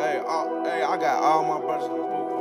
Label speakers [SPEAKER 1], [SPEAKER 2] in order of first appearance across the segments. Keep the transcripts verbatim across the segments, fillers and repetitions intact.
[SPEAKER 1] Hey, all, hey, I got all my brothers in the booth.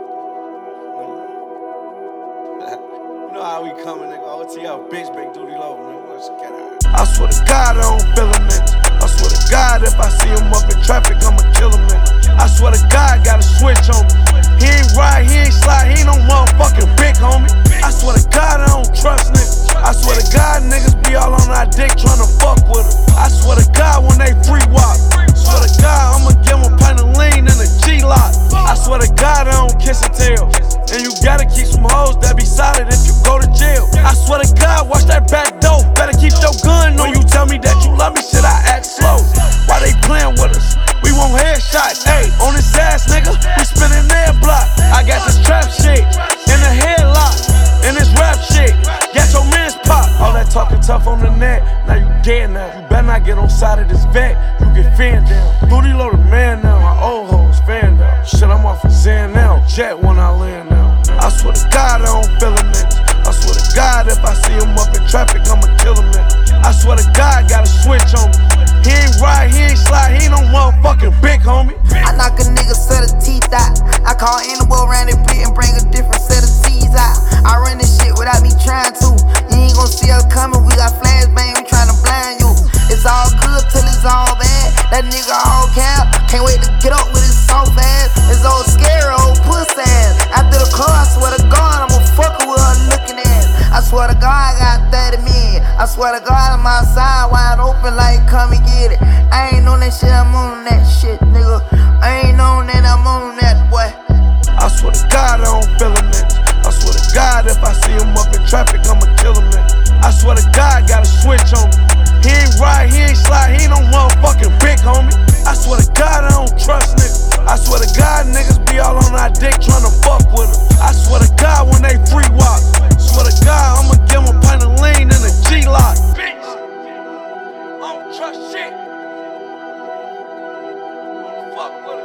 [SPEAKER 1] You know how we coming, nigga. O T L, bitch, big duty low, nigga. Let's get out. I swear to God, I don't feel them niggas. I swear to God, if I see him up in traffic, I'ma kill him, nigga. I swear to God, got a switch on me. He ain't ride, he ain't slide, he ain't no motherfucking big homie. I swear to God, I don't trust niggas. I swear to God, niggas be all on our dick tryna fuck with us. I swear to God, when they free walk. Swear to God, I'ma give him a pint of lean and a G-lock. I swear to God, I don't kiss and tell. And you gotta keep some hoes that be solid if you go to jail. I swear to God, watch that back door. Better keep your gun on you. Tell me that you love me, shit, I act slow. Why they playing with us? We want headshots, ayy. On this ass, nigga, we spinning their block. I got this trap shit in the headlock, and this rap shit. Got your man's pop. All that talking tough on the net, now you dead now. You better not get on side of this vet, you get fanned down. Booty loaded man now, my old hoes fanned out. Shit, I'm off of Zen now, jet when I land now. I swear to God, I don't feel them niggas. I swear to God, if I see him up in traffic, I'ma kill him, nigga. I swear to God, got a switch on me. He ain't ride, he ain't slide, he ain't no motherfucking big homie.
[SPEAKER 2] I knock a nigga set of teeth out. I call animal around it and bring a different set of teeth out. I run this shit without me trying to. You ain't gon' see us coming, we got flashbang, we tryna blind you. It's all good till it's all bad. That nigga all cap, can't wait to get up with his soft ass. His old scary old puss ass. After the car, I swear to God, I'ma fuck with her looking ass. I swear to God, I got thirty million. I swear to God, I'm outside wide open like come and get it. I ain't on that shit, I'm on that shit, nigga. I ain't on that, I'm on that, boy.
[SPEAKER 1] I swear to God, I don't feel them niggas. I swear to God, if I see him up in traffic, I'ma kill him, nigga. I swear to God, got a switch on me. He ain't ride, he ain't slide, he ain't no motherfucking big homie. I swear to God, I don't trust niggas. I swear to God, niggas be all on our dick tryna fuck with us. I swear to God, when they free walk. Swear to God, I'ma give him a pint of lean and a G-lock. Bitch, I don't trust shit. Fuck with